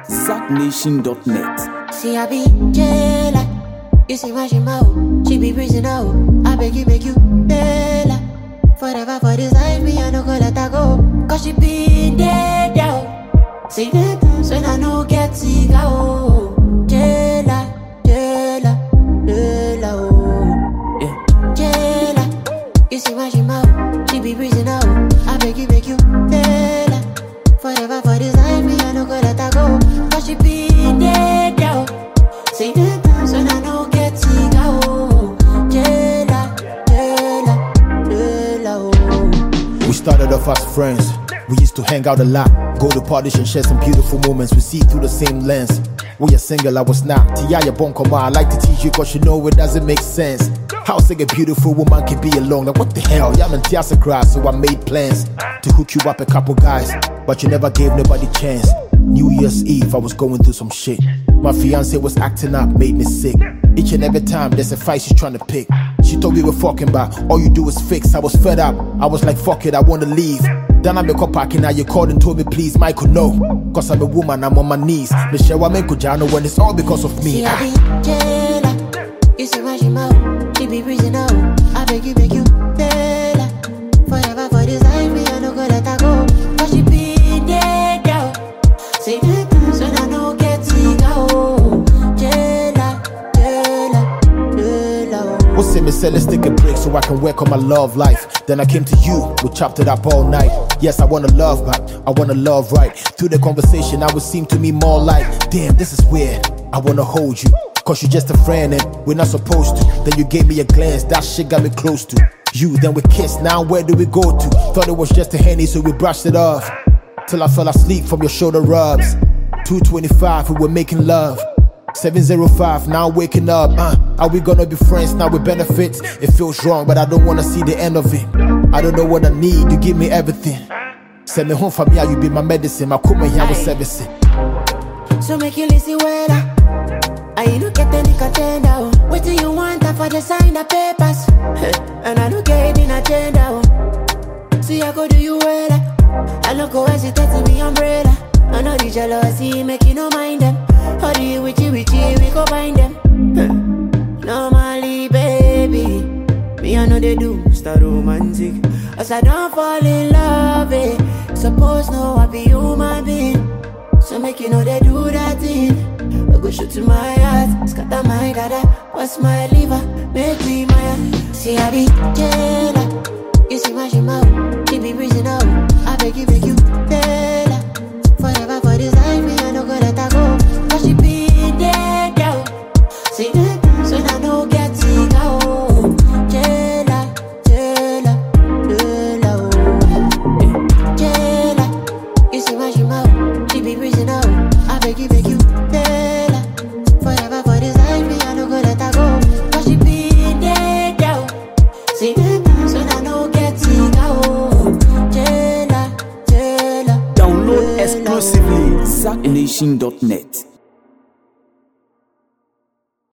ZachNation.net. See, I be jailer. You see my she mouth, she be breezing out. I beg you, Bella. Forever for this life, me I no go let her go. Cause she been dead out. See the times when I no get sick out. Jailer, oh. Yeah. Jailer. You see my she mouth, she be breezing out. I beg you, Bella. Forever for this life, me I no go let her go. Cause she been dead out. See the times when I no get sick out. Jailer, oh. We started off as friends. We used to hang out a lot, go to parties and share some beautiful moments. We see through the same lens. When you're single, I was not. Tia bon come on, I like to teach you cause you know it doesn't make sense. How say a beautiful woman can be alone? Like what the hell? Yeah, I'm in Tiasa grass, so I made plans to hook you up a couple guys, but you never gave nobody chance. New Year's Eve, I was going through some shit. My fiance was acting up, made me sick. Each and every time there's a fight she's trying to pick. She told me we were fucking, but all you do is fix. I was fed up, I was like fuck it, I wanna leave. Then I make up packing, now you called and told me please, Michael, no. Cause I'm a woman, I'm on my knees. Michelle, I make Kujano when it's all because of me. See, I be jailer. You see my she mouth, she be breezing out. I beg you, Bella. Forever for this life, me I no go let her go. Cause she been dead out. See the times when I no get sick out. Jailer, oh. What's it, me say let's take a break so I can work on my love life. Then I came to you, we chopped it up all night. Yes, I wanna love back, I wanna love right. Through the conversation, I would seem to me more like, damn, this is weird, I wanna hold you. Cause you're just a friend and we're not supposed to. Then you gave me a glance, that shit got me close to you. Then we kissed, now where do we go to? Thought it was just a Henny, so we brushed it off. Till I fell asleep from your shoulder rubs. 2:25, we were making love. 7:05, now waking up. Are we gonna be friends now with benefits? It feels wrong, but I don't wanna see the end of it. I don't know what I need, you give me everything. Send me home for me, you be my medicine. My kuma here was servicing. So make you listen well. I look at any contender. What do you want for the sign the papers? And I look at in agenda. See I go do you well. I don't go hesitate to be umbrella. I know the jealousy make you no mind them. How do you witchy, we go find them. Normally baby, me I know they do start romantic. As I don't fall in love, suppose no I be human being. So make you know they do that thing. I go shoot to my heart, scatter my dada. What's my liver, make me my. See I be jailer. You see my she mouth, she be breezing out. I beg you, Bella. Forever for this life, me I no go let her go. Cause she been dead out. See the times when I no get sick out. Jailer, oh. Jailer. You see my she mouth, she be breezing out. I beg you, Bella. Forever for this life, me I no go let her go. Cause she been dead out. See the times when I no get sick out. Jailer. Download exclusively ZachNation.net.